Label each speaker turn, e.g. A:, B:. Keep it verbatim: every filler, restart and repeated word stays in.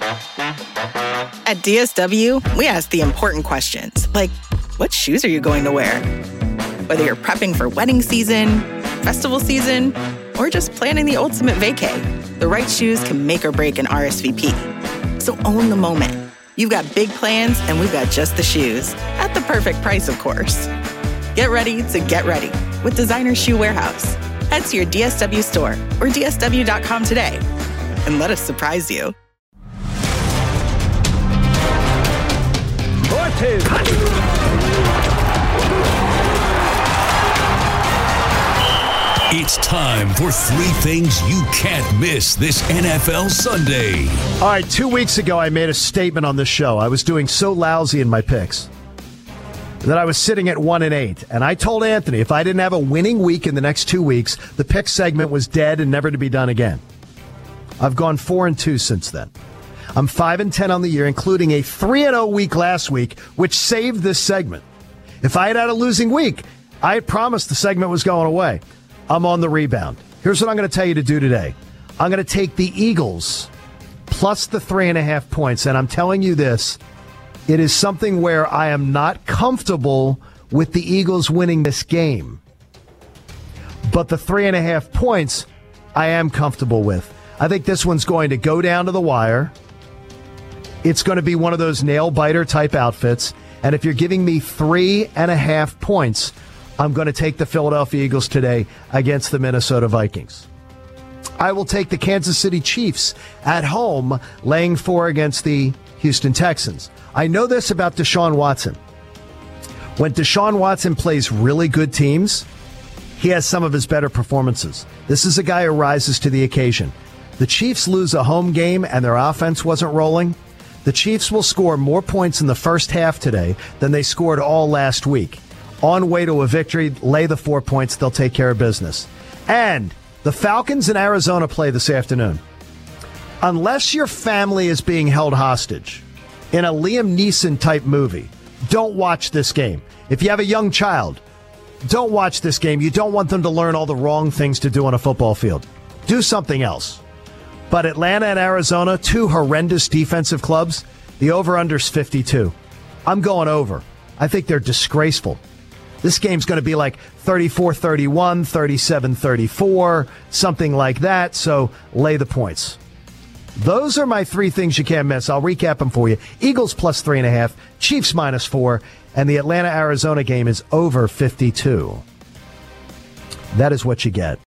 A: At D S W, we ask the important questions, like, what shoes are you going to wear? Whether you're prepping for wedding season, festival season, or just planning the ultimate vacay, the right shoes can make or break an R S V P. So own the moment. You've got big plans, and we've got just the shoes. At the perfect price, of course. Get ready to get ready with Designer Shoe Warehouse. Head to your D S W store or D S W dot com today and let us surprise you.
B: It's time for three things you can't miss this N F L Sunday.
C: All right, two weeks ago, I made a statement on this show. I was doing so lousy in my picks that I was sitting at one and eight. And I told Anthony if I didn't have a winning week in the next two weeks, the pick segment was dead and never to be done again. I've gone four and two since then. I'm five and ten on the year, including a three and oh week last week, which saved this segment. If I had had a losing week, I had promised the segment was going away. I'm on the rebound. Here's what I'm going to tell you to do today. I'm going to take the Eagles plus the three and a half points. And I'm telling you this, it is something where I am not comfortable with the Eagles winning this game. But the three and a half points, I am comfortable with. I think this one's going to go down to the wire. It's going to be one of those nail-biter type outfits. And if you're giving me three and a half points, I'm going to take the Philadelphia Eagles today against the Minnesota Vikings. I will take the Kansas City Chiefs at home, laying four against the Houston Texans. I know this about Deshaun Watson. When Deshaun Watson plays really good teams, he has some of his better performances. This is a guy who rises to the occasion. The Chiefs lose a home game and their offense wasn't rolling. The Chiefs will score more points in the first half today than they scored all last week. On way to a victory, lay the four points, they'll take care of business. And the Falcons in Arizona play this afternoon. Unless your family is being held hostage in a Liam Neeson-type movie, don't watch this game. If you have a young child, don't watch this game. You don't want them to learn all the wrong things to do on a football field. Do something else. But Atlanta and Arizona, two horrendous defensive clubs, the over-under's fifty-two. I'm going over. I think they're disgraceful. This game's going to be like thirty-four thirty-one, thirty-seven thirty-four, something like that, so lay the points. Those are my three things you can't miss. I'll recap them for you. Eagles plus three and a half, Chiefs minus four, and the Atlanta-Arizona game is over fifty-two. That is what you get.